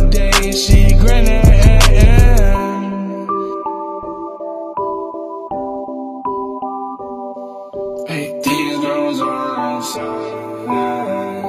day, she grinning. Hey, these girls are inside.